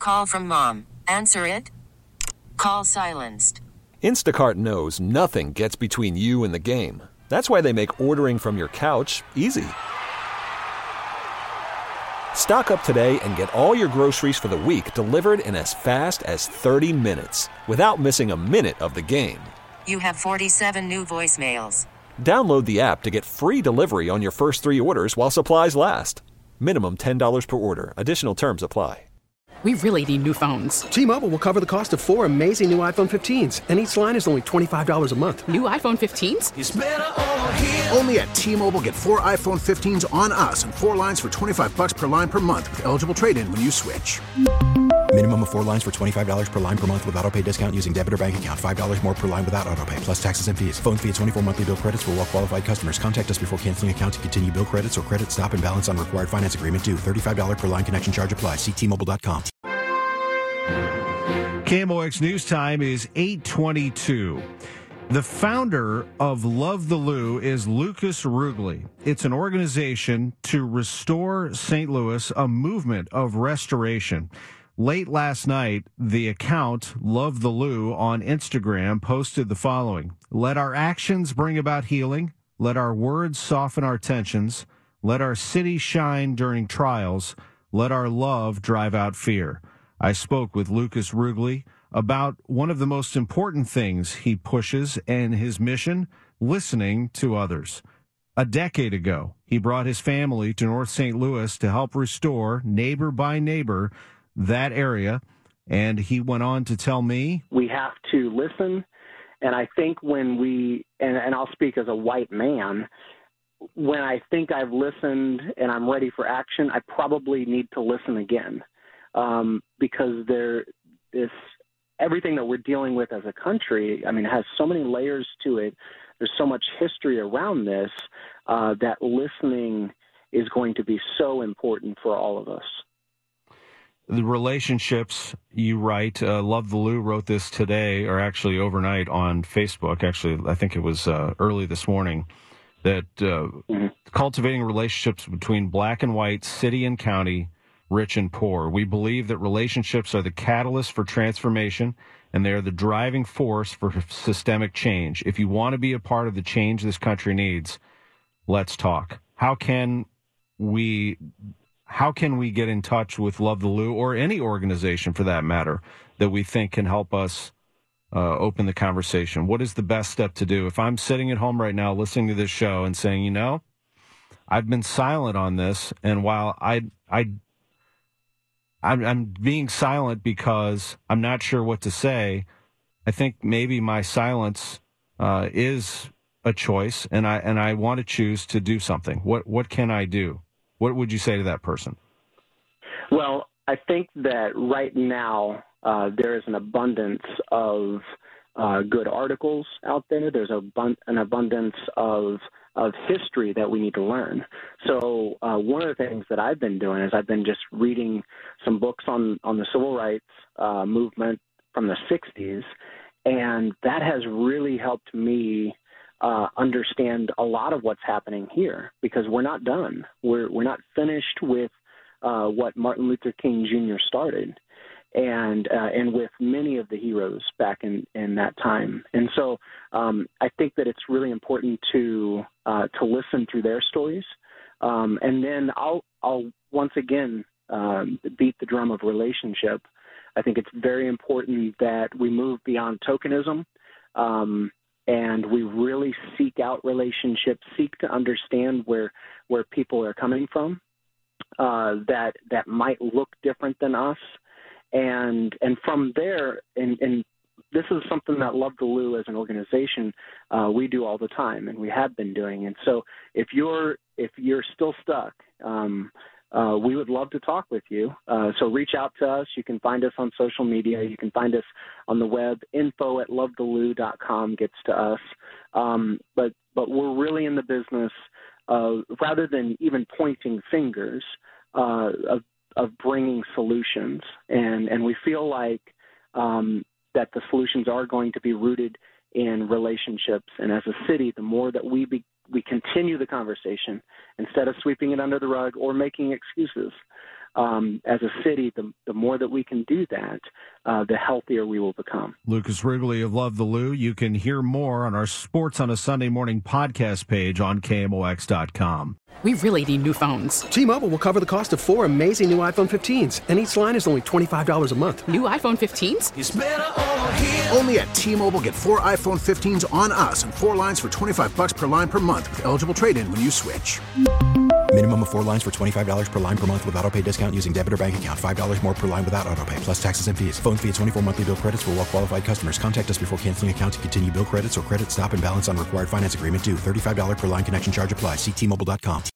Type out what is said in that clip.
Call from mom. Answer it. Call silenced. Instacart knows nothing gets between you and the game. That's why they make ordering from your couch easy. Stock up today and get all your groceries for the week delivered in as fast as 30 minutes without missing a minute of the game. You have 47 new voicemails. Download the app to get free delivery on your first 3 orders while supplies last. Minimum $10 per order. Additional terms apply. We really need new phones. T-Mobile will cover the cost of 4 amazing new iPhone 15s, and each line is only $25 a month. New iPhone 15s? It's better over here. Only at T-Mobile, get 4 iPhone 15s on us and 4 lines for $25 per line per month with eligible trade-in when you switch. Minimum of 4 lines for $25 per line per month with autopay discount using debit or bank account. $5 more per line without autopay, plus taxes and fees. Phone fee at 24 monthly bill credits for well-qualified customers. Contact us before canceling account to continue bill credits or credit stop and balance on required finance agreement due. $35 per line connection charge applies. See T-Mobile.com. KMOX News Time is 8:22. The founder of Love the Lou is Lucas Rugley. It's an organization to restore St. Louis, a movement of restoration. Late last night, the account Love the Lou on Instagram posted the following: "Let our actions bring about healing. Let our words soften our tensions. Let our city shine during trials. Let our love drive out fear." I spoke with Lucas Rugley about one of the most important things he pushes in his mission, listening to others. A decade ago, he brought his family to North St. Louis to help restore, neighbor by neighbor, that area. And he went on to tell me, we have to listen. And I think when we, and I'll speak as a white man, when I think I've listened and I'm ready for action, I probably need to listen again. Because everything that we're dealing with as a country, I mean, it has so many layers to it. There's so much history around this that listening is going to be so important for all of us. The relationships, you write, Love the Lou wrote this today, or actually overnight on Facebook. Actually, I think it was early this morning, that cultivating relationships between black and white, city and county, rich and poor. We believe that relationships are the catalyst for transformation, and they are the driving force for systemic change. If you want to be a part of the change this country needs, let's talk. How can we get in touch with Love the Lou, or any organization for that matter, that we think can help us open the conversation? What is the best step to do? If I'm sitting at home right now listening to this show and saying, I've been silent on this, and while I'm being silent because I'm not sure what to say, I think maybe my silence is a choice, and I want to choose to do something. What can I do? What would you say to that person? Well, I think that right now there is an abundance of good articles out there. There's an abundance of history that we need to learn. So one of the things that I've been doing is I've been just reading some books on the civil rights movement from the 60s, and that has really helped me understand a lot of what's happening here, because we're not done. We're not finished with what Martin Luther King Jr. started, and with many of the heroes back in that time. And so I think that it's really important to listen through their stories, and then I'll once again beat the drum of relationship. I think it's very important that we move beyond tokenism, and we really seek out relationships, seek to understand where people are coming from, that might look different than us. And from there, and this is something that Love the Lou as an organization, we do all the time, and we have been doing. And so if you're still stuck, we would love to talk with you. So reach out to us. You can find us on social media. You can find us on the web. info@lovethelou.com gets to us. But we're really in the business of, rather than even pointing fingers, of bringing solutions. And we feel like that the solutions are going to be rooted in relationships. And as a city, the more that we continue the conversation instead of sweeping it under the rug or making excuses, as a city, the more that we can do that, the healthier we will become. Lucas Wrigley of Love the Lou. You can hear more on our Sports on a Sunday Morning podcast page on KMOX.com. We really need new phones. T-Mobile will cover the cost of 4 amazing new iPhone 15s, and each line is only $25 a month. New iPhone 15s? It's better over here. Only at T-Mobile, get 4 iPhone 15s on us and 4 lines for $25 per line per month with eligible trade-in when you switch. Minimum of 4 lines for $25 per line per month with autopay discount using debit or bank account. $5 more per line without autopay, plus taxes and fees. Phone fee at 24 monthly bill credits for well-qualified customers. Contact us before canceling account to continue bill credits or credit stop and balance on required finance agreement due. $35 per line connection charge applies. See T-Mobile.com.